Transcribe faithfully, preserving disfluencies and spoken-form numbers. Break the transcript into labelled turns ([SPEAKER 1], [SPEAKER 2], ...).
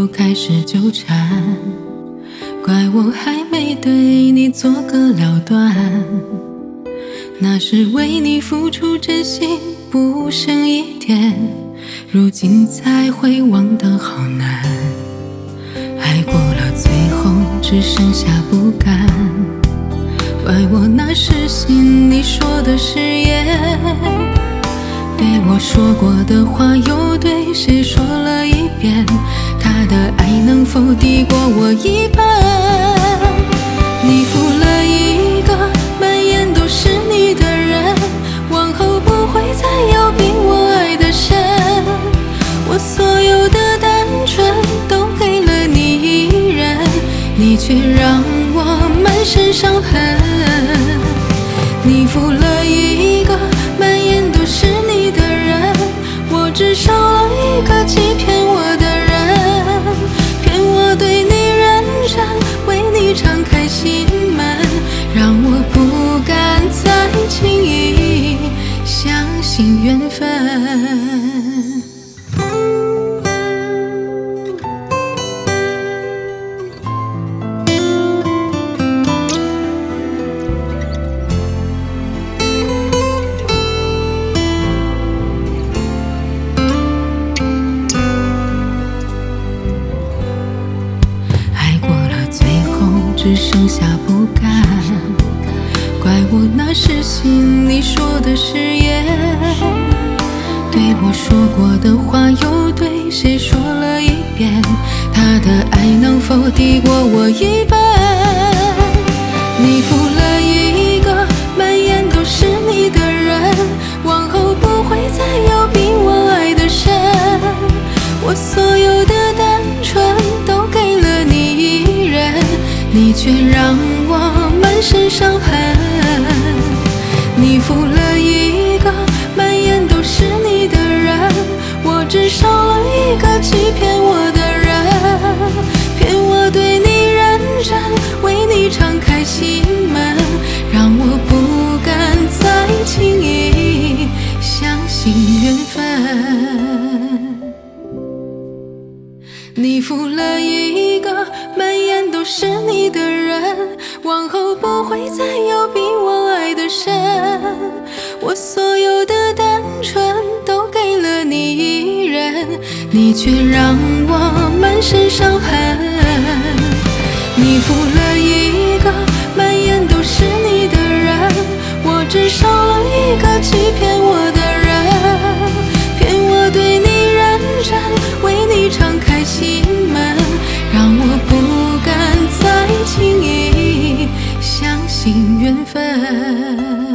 [SPEAKER 1] 开始纠缠，怪我还没对你做个了断。那时为你付出真心不剩一点，如今才会忘得好难。爱过了最后只剩下不甘，怪我那时信你说的誓言，对我说过的话又对谁说了一遍？他的爱能否抵过我一半？你负了一个满眼都是你的人，往后不会再有比我爱的深。我所有的单纯都给了你一人，你却让我满身伤痕。你负了一个满眼都是你的人，我只少了一个欺骗我的人，骗我对你认真，为你敞开心门，让我不敢再轻易相信缘分。只剩下不甘，怪我那时信你说的誓言，对我说过的话又对谁说了一遍？他的爱能否抵过我一半？你负了一个满眼都是你的人，往后不会再有比我爱的深。我所有的单纯都给了你一人，你却让我满身伤痕。你负了一个满眼都是你的人，我只少了一个欺骗我的人，骗我对你认真，为你敞开心门，让我不敢再轻易相信缘分。你负了一个满眼都是你的人，往后不会再有比我爱的深。我所有的单纯都给了你一人，你却让我满身伤痕。你负了一个满眼都是你的人，我只少了一个欺骗我的人，骗我对你认真，为你敞开心门，让我不敢再轻易相信缘分。